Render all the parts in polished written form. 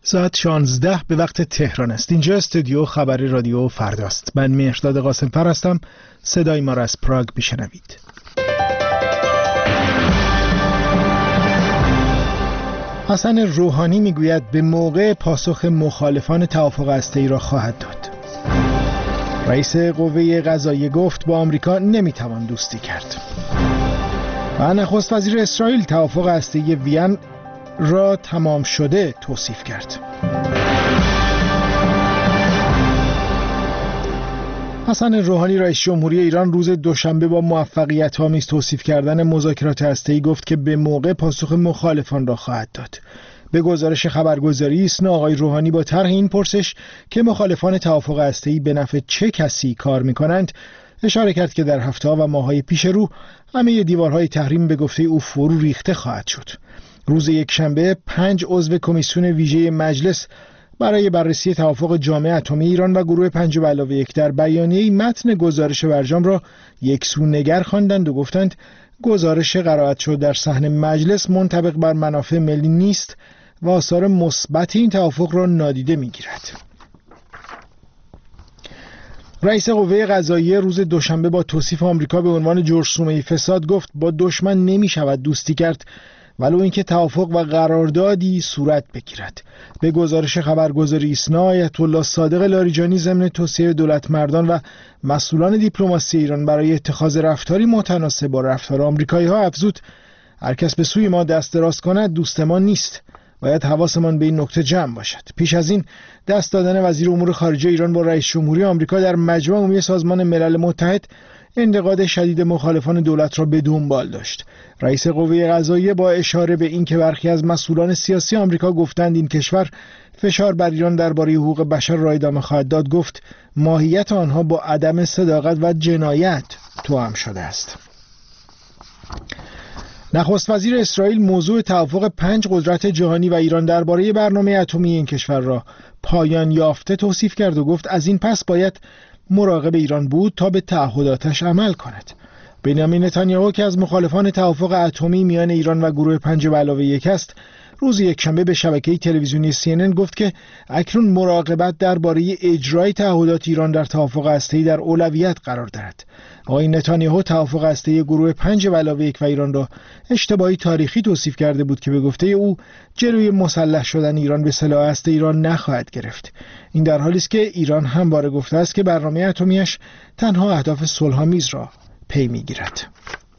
ساعت 16 به وقت تهران است. اینجا استودیو خبری رادیو فرداست. من مهرداد قاسم‌فر هستم. صدای ما را از پراگ میشنوید. حسن روحانی میگوید به موقع پاسخ مخالفان توافق هسته‌ای را خواهد داد. رئیس قوه قضاییه گفت با آمریکا نمیتوان دوستی کرد. و نخست وزیر اسرائیل توافق هسته‌ای وین را تمام شده توصیف کرد. حسن روحانی رئیس جمهوری ایران روز دوشنبه با موفقیت‌آمیز توصیف کردن مذاکرات هسته‌ای گفت که به موقع پاسخ مخالفان را خواهد داد. به گزارش خبرگزاری ایسنا آقای روحانی با طرح این پرسش که مخالفان توافق هسته‌ای به نفع چه کسی کار می‌کنند اشاره کرد که در هفته‌ها و ماه‌های پیش رو همه دیوارهای تحریم به گفته او فرو ریخته خواهد شد. روز یکشنبه 5 عضو کمیسیون ویژه مجلس برای بررسی توافق جامعه اتمی ایران و گروه 5+1 در بیانیه‌ای متن گزارش برجام را یکسونگر خواندند و گفتند گزارش قرائت شده در صحن مجلس منطبق بر منافع ملی نیست و آثار مثبت این توافق را نادیده می‌گیرد. رئیس قوه قضاییه روز دوشنبه با توصیف آمریکا به عنوان جرثومه فساد گفت با دشمن نمی‌شود دوستی کرد ولو اینکه توافق و قراردادی صورت بگیرد. به گزارش خبرگزاری ایسنا آیت الله صادق لاریجانی ضمن توصیه دولت مردان و مسئولان دیپلماسی ایران برای اتخاذ رفتاری متناسب با رفتار آمریکایی‌ها افزود هر کس به سوی ما دست دراز کند دوست ما نیست. باید حواسمان به این نکته جمع باشد. پیش از این دست دادن وزیر امور خارجه ایران با رئیس جمهوری آمریکا در مجمع عمومی سازمان ملل متحد انتقاد شدید مخالفان دولت را به دنبال داشت. رئیس قوه قضاییه با اشاره به اینکه برخی از مسئولان سیاسی آمریکا گفتند این کشور فشار بر ایران درباره حقوق بشر را ادامه خواهد داد گفت ماهیت آنها با عدم صداقت و جنایت توأم شده است. نخست وزیر اسرائیل موضوع توافق 5 قدرت جهانی و ایران درباره برنامه اتمی این کشور را پایان یافته توصیف کرد و گفت از این پس باید مراقب ایران بود تا به تعهداتش عمل کند. بنیامین نتانیاهو که از مخالفان توافق اتمی میان ایران و گروه 5+1 است، روز یکشنبه به شبکه تلویزیونی CNN گفت که اکنون مراقبت درباره اجرای تعهدات ایران در توافق هسته‌ای در اولویت قرار دارد. آقای نتانیاهو توافق هسته‌ای گروه 5+1 و ایران را اشتباهی تاریخی توصیف کرده بود که به گفته او جلوی مسلح شدن ایران به سلاح هسته را نخواهد گرفت. این در حالی است که ایران همواره گفته است که برنامه اتمیش تنها اهداف صلح‌آمیز را پی می‌گیرد.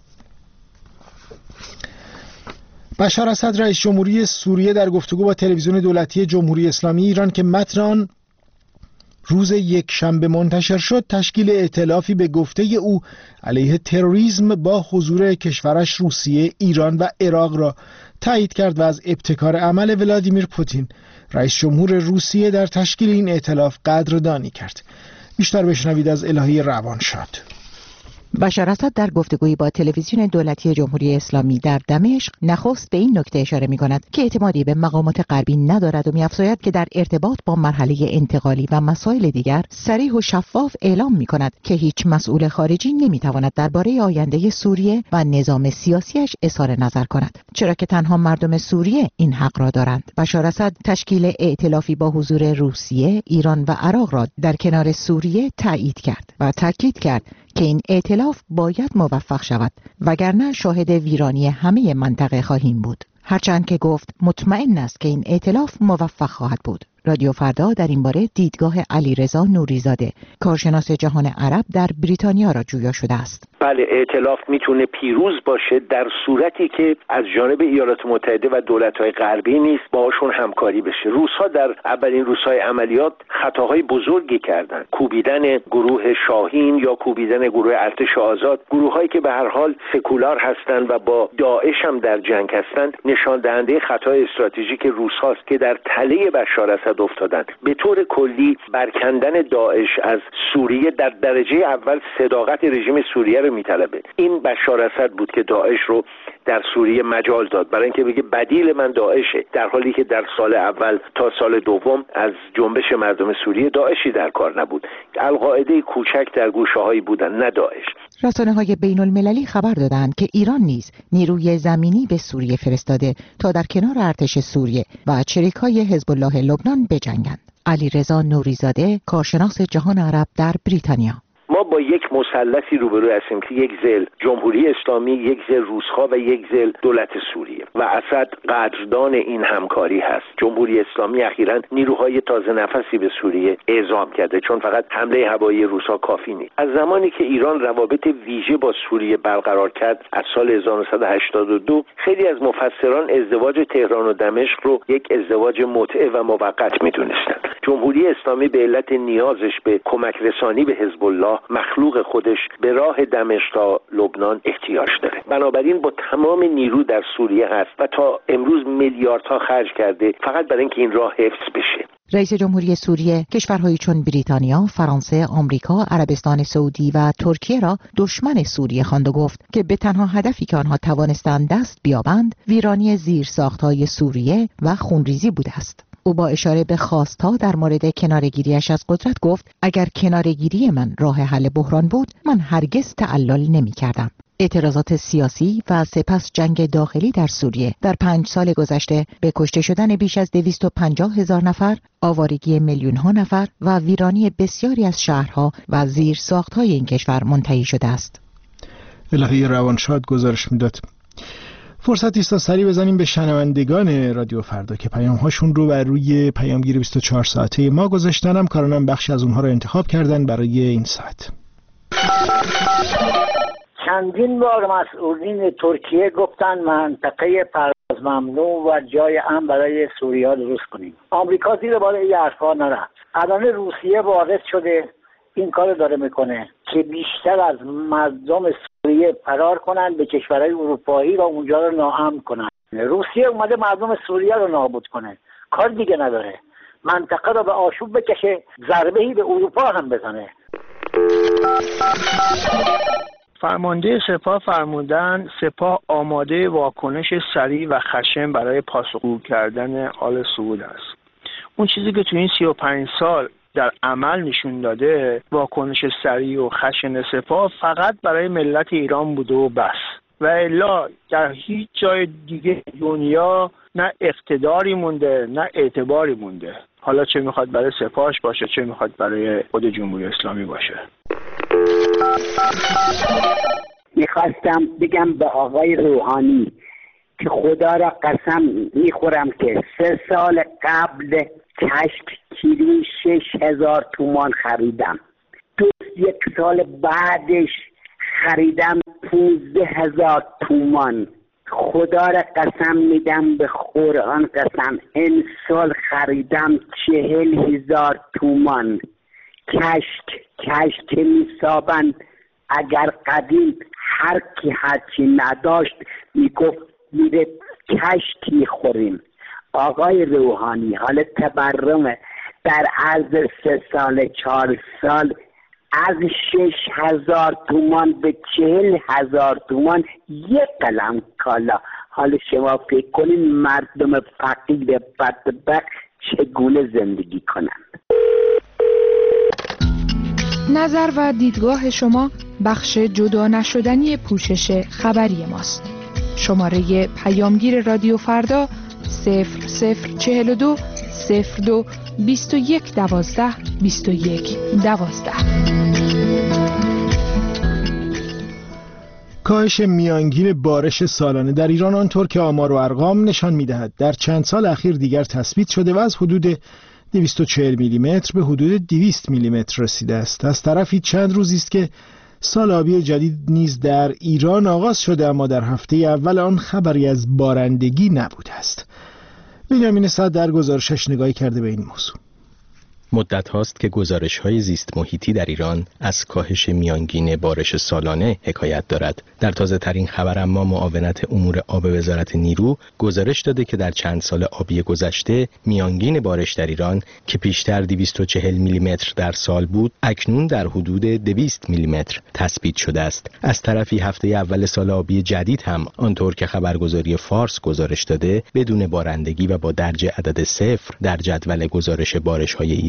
بشار اسد رئیس جمهوری سوریه در گفتگو با تلویزیون دولتی جمهوری اسلامی ایران که متن آن روز یکشنبه منتشر شد تشکیل ائتلافی به گفته او علیه تروریسم با حضور کشورش روسیه، ایران و عراق را تایید کرد و از ابتکار عمل ولادیمیر پوتین رئیس جمهور روسیه در تشکیل این ائتلاف قدردانی کرد. بیشتر بشنوید از الهی روانشاد. بشار اسد در گفتگویی با تلویزیون دولتی جمهوری اسلامی در دمشق نخست به این نکته اشاره می‌کند که اعتمادی به مقامات غربی ندارد و می‌افزاید که در ارتباط با مرحله انتقالی و مسائل دیگر صریح و شفاف اعلام می‌کند که هیچ مسئول خارجی نمی‌تواند درباره آینده سوریه و نظام سیاسیش اظهار نظر کند، چرا که تنها مردم سوریه این حق را دارند. بشار اسد تشکیل ائتلافی با حضور روسیه، ایران و عراق را در کنار سوریه تایید کرد و تاکید کرد که این ائتلاف باید موفق شود وگرنه شاهد ویرانی همه منطقه خواهیم بود. هرچند که گفت مطمئن است که این ائتلاف موفق خواهد بود. رادیو فردا در این باره دیدگاه علیرضا نوریزاده کارشناس جهان عرب در بریتانیا را جویا شده است. بله، ائتلاف میتونه پیروز باشه در صورتی که از جانب ایالات متحده و دولت‌های غربی نیز باهاشون همکاری بشه. روس‌ها در اولین روزهای عملیات خطاهای بزرگی کردند. کوبیدن گروه شاهین یا کوبیدن گروه ارتش آزاد، گروه‌هایی که به هر حال سکولار هستند و با داعش هم در جنگ هستند، نشان دهنده خطای استراتژیک روس‌هاست که در تله بشار اسد افتادند. به طور کلی برکندن داعش از سوریه در درجه اول صداقت رژیم سوریه رو میطلبه. این بشار اسد بود که داعش رو در سوریه مجال داد برای اینکه بگه بدیل من داعشه، در حالی که در سال اول تا سال دوم از جنبش مردم سوریه داعشی در کار نبود. القاعده کوچک در گوشه‌هایی بودن، نه داعش. رسانه‌های بین‌المللی خبر دادند که ایران نیز نیروی زمینی به سوریه فرستاده تا در کنار ارتش سوریه و چریک‌های حزب الله لبنان بجنگند. علیرضا نوریزاده، کارشناس جهان عرب در بریتانیا: ما با یک مثلثی روبرو هستیم که یک ضلع جمهوری اسلامی، یک ضلع روس‌ها و یک ضلع دولت سوریه و اسد قدردان این همکاری هست. جمهوری اسلامی اخیراً نیروهای تازه نفسی به سوریه اعزام کرده، چون فقط حمله هوایی روس‌ها کافی نیست. از زمانی که ایران روابط ویژه با سوریه برقرار کرد از سال 1982، خیلی از مفسران ازدواج تهران و دمشق رو یک ازدواج متعه و موقت می‌دونستند. جمهوری اسلامی به علت نیازش به کمک رسانی به حزب الله مخلوق خودش به راه دمشق تا لبنان احتیاج داره. بنابراین با تمام نیرو در سوریه هست و تا امروز میلیاردها خرج کرده فقط برای اینکه این راه حفظ بشه. رئیس جمهوری سوریه کشورهایی چون بریتانیا، فرانسه، آمریکا، عربستان سعودی و ترکیه را دشمن سوریه خواند و گفت که به تنها هدفی که آنها توانستند دست بیابند ویرانی زیرساخت‌های سوریه و خونریزی بوده است. او با اشاره به خواست‌ها در مورد کناره‌گیری‌اش از قدرت گفت اگر کناره‌گیری من راه حل بحران بود من هرگز تعلل نمی‌کردم. اعتراضات سیاسی و سپس جنگ داخلی در سوریه در 5 سال گذشته به کشته شدن بیش از 250,000 نفر، آوارگی میلیون‌ها نفر و ویرانی بسیاری از شهرها و زیرساخت‌های این کشور منتهی شده است. الهی روانشاد گزارش میداد. فرصتی است تا سری بزنیم به شنوندگان رادیو فردا که پیام‌هاشون رو بر روی پیامگیر 24 ساعته ما گذاشتن. همکارانم بخشی از اونها رو انتخاب کردن برای این ساعت. چندین بار مسئولین ترکیه گفتن منطقه پرواز ممنوع و جای امن برای سوریه درست کنیم. آمریکا زیر بار این حرفا نرفت. الان روسیه وارد شده این کار داره میکنه که بیشتر از مردم سوریه فرار کنن به کشورهای اروپایی و اونجا رو ناامن کنن. روسیه اومده مردم سوریه رو نابود کنه، کار دیگه نداره. منطقه رو به آشوب بکشه، ضربه‌ای به اروپا هم بزنه. فرمانده سپاه فرمودن سپاه آماده واکنش سریع و خشن برای پاسخگو کردن آل سعود است. اون چیزی که تو این 35 سال در عمل نشون داده واکنش سریع و خشن سپاه فقط برای ملت ایران بوده و بس، و الا در هیچ جای دیگه دنیا نه اقتداری مونده نه اعتباری مونده، حالا چه میخواد برای سپاهش باشه چه میخواد برای خود جمهوری اسلامی باشه. میخواستم بگم به آقای روحانی که خدا را قسم میخورم که 3 سال قبل کشف کیلو 6,000 تومان خریدم، 1 سال بعدش خریدم 15,000 تومان. خدا را قسم میدم، به قرآن قسم، این سال خریدم 40,000 تومان. کشت میسابند اگر قدیم هر کی هرچی نداشت میگفت میره کشت میخوریم. آقای روحانی حال تبرمه در عرض 3 سال 4 سال از 6,000 تومان به 40,000 تومان 1 قلم کالا. حالا شما فکر کنین مردم فقیر بدبخت چگونه زندگی کنند. نظر و دیدگاه شما بخش جدا نشدنی پوشش خبری ماست. شماره پیامگیر رادیو فردا 0042 02 21 12 21 12. کاهش میانگین بارش سالانه در ایران آنطور که آمار و ارقام نشان می‌دهد در چند سال اخیر دیگر تثبیت شده و از حدود 240 میلیمتر به حدود 200 میلیمتر رسیده است. از طرفی چند روزی است که سال آبی جدید نیز در ایران آغاز شده، اما در هفته اول آن خبری از بارندگی نبوده است. بنیامین صدر در گزارشش نگاهی کرده به این موضوع. مدت هاست که گزارش‌های زیست محیطی در ایران از کاهش میانگین بارش سالانه حکایت دارد. در تازه ترین خبر اما معاونت امور آب وزارت نیرو گزارش داده که در چند سال آبی گذشته میانگین بارش در ایران که پیشتر 240 میلیمتر در سال بود، اکنون در حدود 200 میلیمتر تثبیت شده است. از طرفی هفته اول سال آبی جدید هم آنطور که خبرگزاری فارس گزارش داده، بدون بارندگی و با درجه عدد 0 در جدول گزارش بارش‌های ایران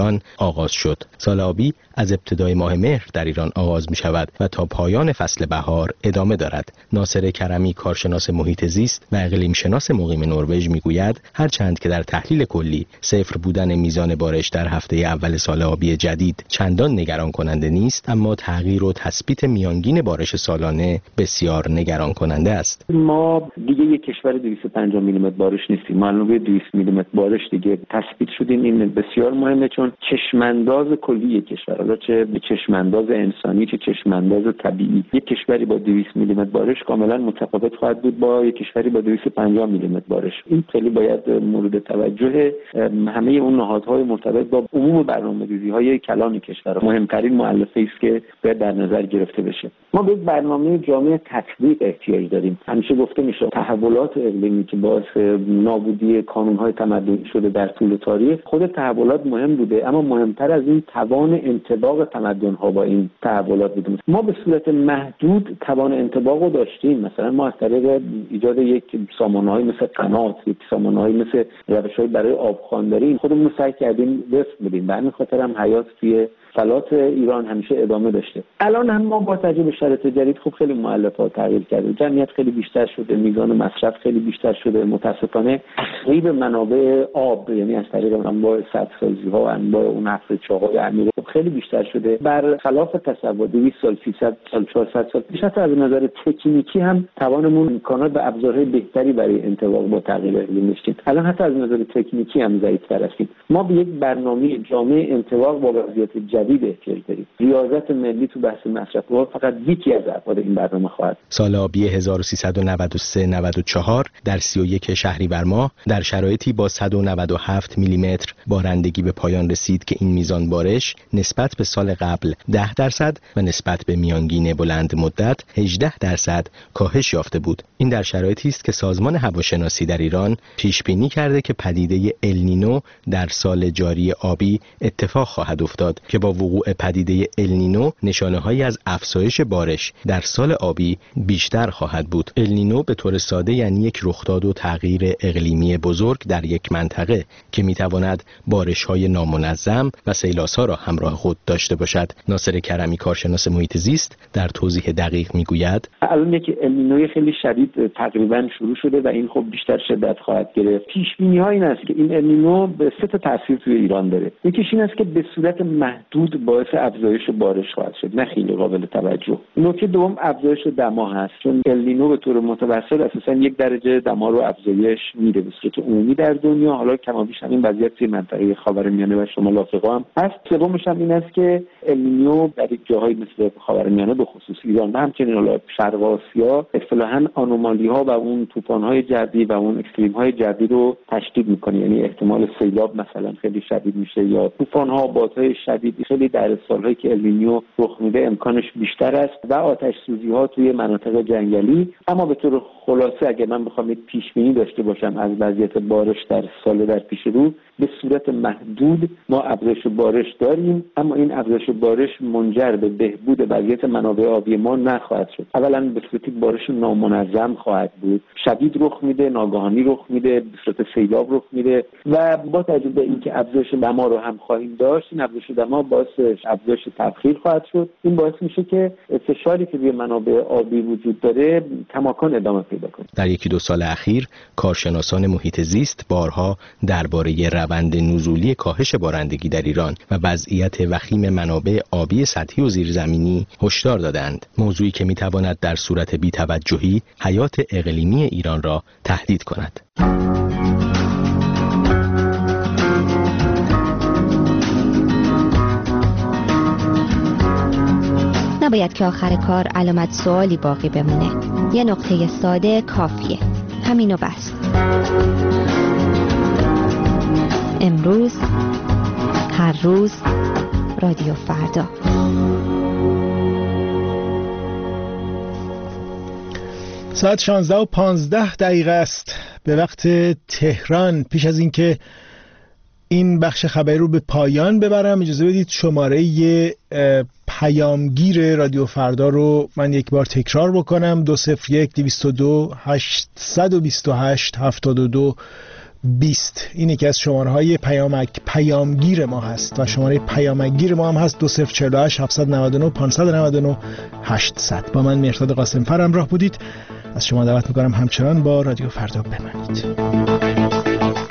ایران آغاز شد. سال آبی از ابتدای ماه مهر در ایران آغاز می شود و تا پایان فصل بهار ادامه دارد. ناصر کرمی، کارشناس محیط زیست و اقلیم شناس مقیم نروژ میگوید هرچند که در تحلیل کلی صفر بودن میزان بارش در هفته اول سال آبی جدید چندان نگران کننده نیست، اما تغییر و تثبیت میانگین بارش سالانه بسیار نگران کننده است. ما دیگه یک کشور 250 میلیمتر بارش نیستیم. ما الان روی 200 میلیمتر بارش دیگه تثبیت شدیم. این بسیار مهمه چون چشمانداز کلی کشور، حالا چه چشمانداز انسانی چه چشمانداز طبیعی، یک کشوری با 200 میلیمتر بارش کاملا متفاوت خواهد بود با یک کشوری با 250 میلیمتر بارش. این خیلی باید مورد توجه همه اون نهادهای مرتبط با عموم برنامه‌ریزی‌های کلان کشور مهمترین مؤلفه‌ای است که باید در نظر گرفته بشه. ما به برنامه جامع تطبیق احتیاج داریم. همیشه گفته میشه تحولات اقلیمی که باعث نابودی کانون‌های تمدنی شده در طول تاریخ، خود تحولات مهم بوده، اما مهمتر از این توان انطباق تمدن‌ها با این تحولات بوده. ما به صورت محدود توان انطباق رو داشتیم. مثلا ما از طریق ایجاد یک سامانه‌های مثل قنات، یک سامانه‌های مثل روش‌های برای آبخوانداری خودمون رو سعی کردیم رسم بدیم. به همین خاطر هم حیات توی فلات ایران همیشه ادامه داشته. الان هم ما با توجه به شرایط جدید خب خیلی مؤلفات تغییر کرده، جمعیت خیلی بیشتر شده، میزان مصرف خیلی بیشتر شده، متاسفانه تخریب منابع آب یعنی از طریق انواع سدسازی‌ها و انواع اون حفره‌چاهای عمیق خیلی بیشتر شده. برخلاف تصور 200 سال 300 سال 400 سال پیش حتی از نظر تکنیکی هم توانمون امکانات و ابزارهای بهتری برای انطباق با تغییر اقلیم داشتیم. الان حتی از نظر تکنیکی هم ضعیف‌تر هستیم. ما به یک برنامه جامع انطباق با وضعیت جدید احتیاج داریم. ریاضت ملی تو بحث مصرف فقط یکی از ابعاد این برنامه خواهد. سال آبی 1393-94 در 31 شهریور ماه در شرایطی با 197 میلیمتر بارندگی به پایان رسید که این میزان بارش نسبت به سال قبل 10% و نسبت به میانگین بلند مدت 18% کاهش یافته بود. این در شرایطی است که سازمان هواشناسی در ایران پیش بینی کرده که پدیده النینو در سال جاری آبی اتفاق خواهد افتاد که با وقوع پدیده النینو نشانه‌هایی از افزایش بارش در سال آبی بیشتر خواهد بود. النینو به طور ساده یعنی یک رخداد و تغییر اقلیمی بزرگ در یک منطقه که میتواند بارش‌های نامنظم و سیلاس‌ها را همراه خود داشته باشد. ناصر کرمی، کارشناس محیط زیست، در توضیح دقیق میگوید الان یک النینوی خیلی شدید تقریبا شروع شده و این خب بیشتر شدت خواهد گرفت. پیش‌بینی‌ها این است که این النینو به 3 تا تاثیر توی ایران داره. یکیش این است که به صورت محدود باعث افزایش بارش خواهد شد، نه خیلی قابل توجه. نکته دوم افزایش دما هست، چون النینو به طور متوسط اساساً 1 درجه دما رو افزایش میده به صورت عمومی در دنیا. حالا کم و بیش همین وضعیت توی منطقه خاورمیانه و شمال آفریقا هم هست. سومش هم این است که النینو در جاهای مثل خاورمیانه به خصوص ایران و همچنین حالا شرق آسیا اصطلاحاً آنومالی‌ها و اون طوفان‌های جوی و اون اکستریم‌های جوی رو تشدید می‌کنه. یعنی احتمال سیلاب مثلا خیلی شدید میشه یا طوفان‌ها بادهای شدید خیلی در سال‌هایی که النینو رخ میده امکانش بیشتر است و آتش سوزی‌ها توی مناطق جنگلی. اما به طور خلاصه اگر من بخوام پیش بینی داشته باشم از وضعیت بارش در سال در پیش رو، به صورت محدود ما افزایش بارش داریم، اما این افزایش بارش منجر به بهبود وضعیت منابع آبی ما نخواهد شد. اولا به صورت بارش نامنظم خواهد بود، شدید رخ میده، ناگهانی رخ میده، به صورت سیلاب رخ میده و با توجه به اینکه افزایش دما رو هم خواهیم داشت، این افزایش دما باعث افزایش تبخیر خواهد شد. این باعث میشه که فشاری که روی منابع آبی وجود داره کماکان ادامه پیدا کنه. در 1-2 سال اخیر کارشناسان محیط زیست بارها درباره روند نزولی کاهش بارندگی در ایران و وضعیت وخیم منابع آبی سطحی و زیرزمینی هشدار دادند، موضوعی که میتواند در صورت بی‌توجهی حیات اقلیمی ایران را تهدید کند. نباید که آخر کار علامت سوالی باقی بمونه. یه نقطه ساده کافیه. همینو بس. امروز، هر روز، رادیو فردا. ساعت 16:15 است به وقت تهران. پیش از اینکه این بخش خبری رو به پایان ببرم اجازه بدید شماره پیامگیر رادیو فردا رو من یک بار تکرار بکنم: 201-202-828-72 20. این یکی از شماره‌های پیامگیر ما هست و شماره پیامگیر ما هم هست 2048 799 599 800. با من مهرداد قاسمفر همراه بودید. از شما دعوت می‌کنم همچنان با رادیو فردا بمانید.